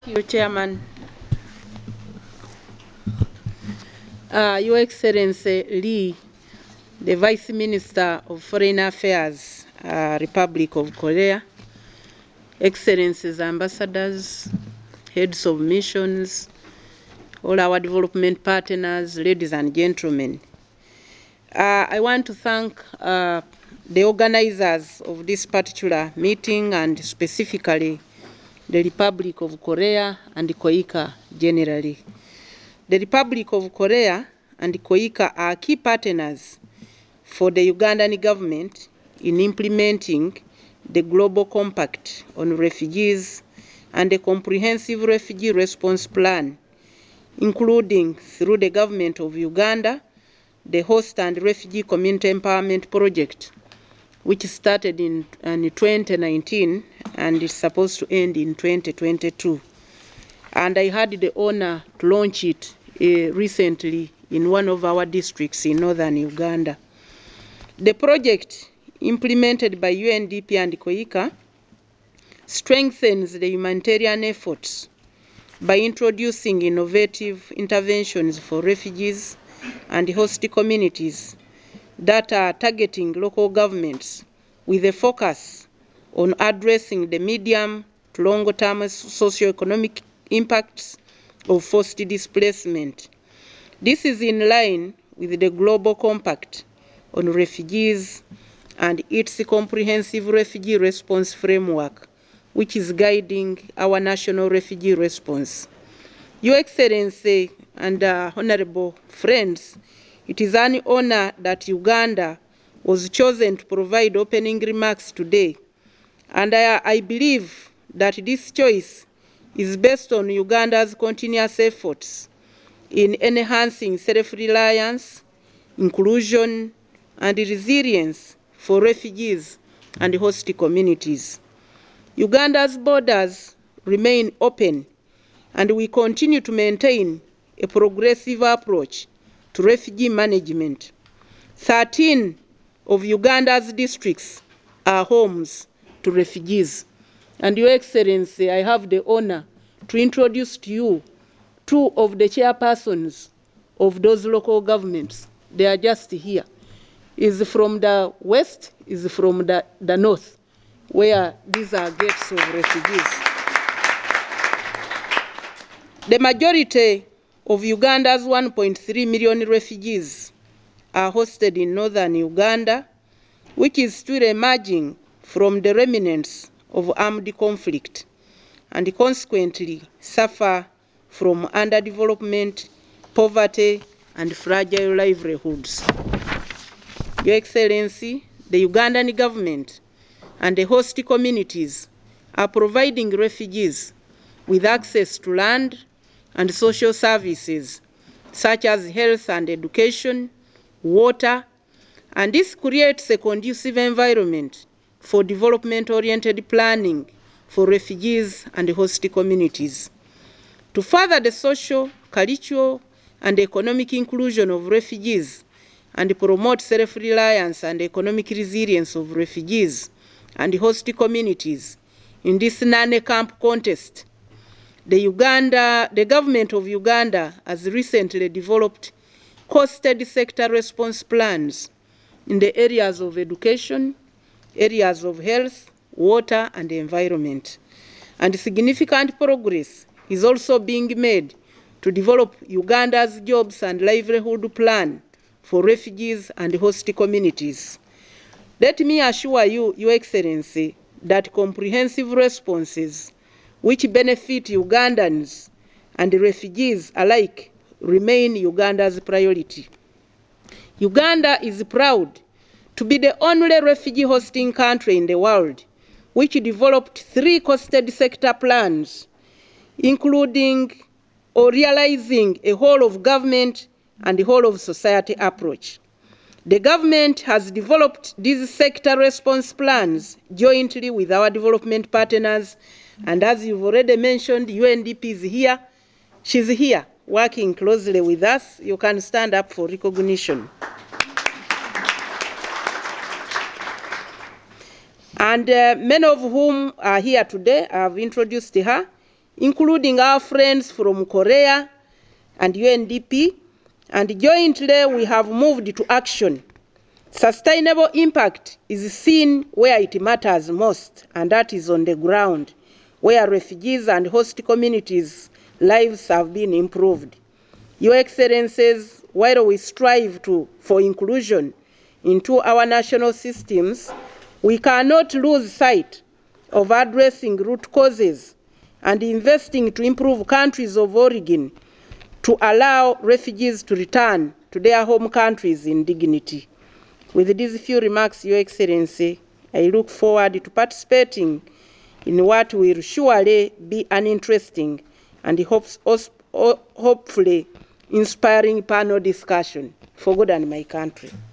Thank you, Chairman. Your Excellency Lee, the Vice Minister of Foreign Affairs, Republic of Korea, Excellencies, Ambassadors, Heads of Missions, all our development partners, ladies and gentlemen. I want to thank the organizers of this particular meeting and specifically the Republic of Korea and KOICA generally. The Republic of Korea and KOICA are key partners for the Ugandan government in implementing the Global Compact on Refugees and the Comprehensive Refugee Response Plan, including through the Government of Uganda, the Host and Refugee Community Empowerment Project, which started in 2019 and is supposed to end in 2022. And I had the honor to launch it recently in one of our districts in northern Uganda. The project, implemented by UNDP and KOICA, strengthens the humanitarian efforts by introducing innovative interventions for refugees and host communities that are targeting local governments with a focus on addressing the medium to long-term socio-economic impacts of forced displacement. This is in line with the Global Compact on Refugees and its comprehensive refugee response framework, which is guiding our national refugee response. Your Excellency and honorable friends, it is an honor that Uganda was chosen to provide opening remarks today. And I believe that this choice is based on Uganda's continuous efforts in enhancing self-reliance, inclusion, and resilience for refugees and host communities. Uganda's borders remain open, and we continue to maintain a progressive approach to refugee management. 13 of Uganda's districts are homes to refugees. And Your Excellency, I have the honor to introduce to you two of the chairpersons of those local governments. They are just here. Is from the west, is from the north, where these are gates of refugees. The majority of Uganda's 1.3 million refugees are hosted in northern Uganda, which is still emerging from the remnants of armed conflict and consequently suffer from underdevelopment, poverty, and fragile livelihoods. Your Excellency, the Ugandan government and the host communities are providing refugees with access to land and social services such as health and education, water, and this creates a conducive environment for development-oriented planning for refugees and host communities. To further the social, cultural, and economic inclusion of refugees and promote self-reliance and economic resilience of refugees and host communities in this non-camp context, the government of Uganda has recently developed costed sector response plans in the areas of education, areas of health, water, and environment. And significant progress is also being made to develop Uganda's jobs and livelihood plan for refugees and host communities. Let me assure you, Your Excellency, that comprehensive responses which benefit Ugandans and refugees alike remain Uganda's priority. Uganda is proud to be the only refugee hosting country in the world which developed 3 costed sector plans, including or realizing a whole of government and the whole of society approach. The government has developed these sector response plans jointly with our development partners, and as you've already mentioned, UNDP is here. She's here working closely with us. You can stand up for recognition. And many of whom are here today, I have introduced her, including our friends from Korea and UNDP, and jointly we have moved to action. Sustainable impact is seen where it matters most, and that is on the ground, where refugees and host communities' lives have been improved. Your Excellencies, while we strive for inclusion into our national systems, we cannot lose sight of addressing root causes and investing to improve countries of origin to allow refugees to return to their home countries in dignity. With these few remarks, Your Excellency, I look forward to participating in what will surely be an interesting and hopefully inspiring panel discussion for good and my country.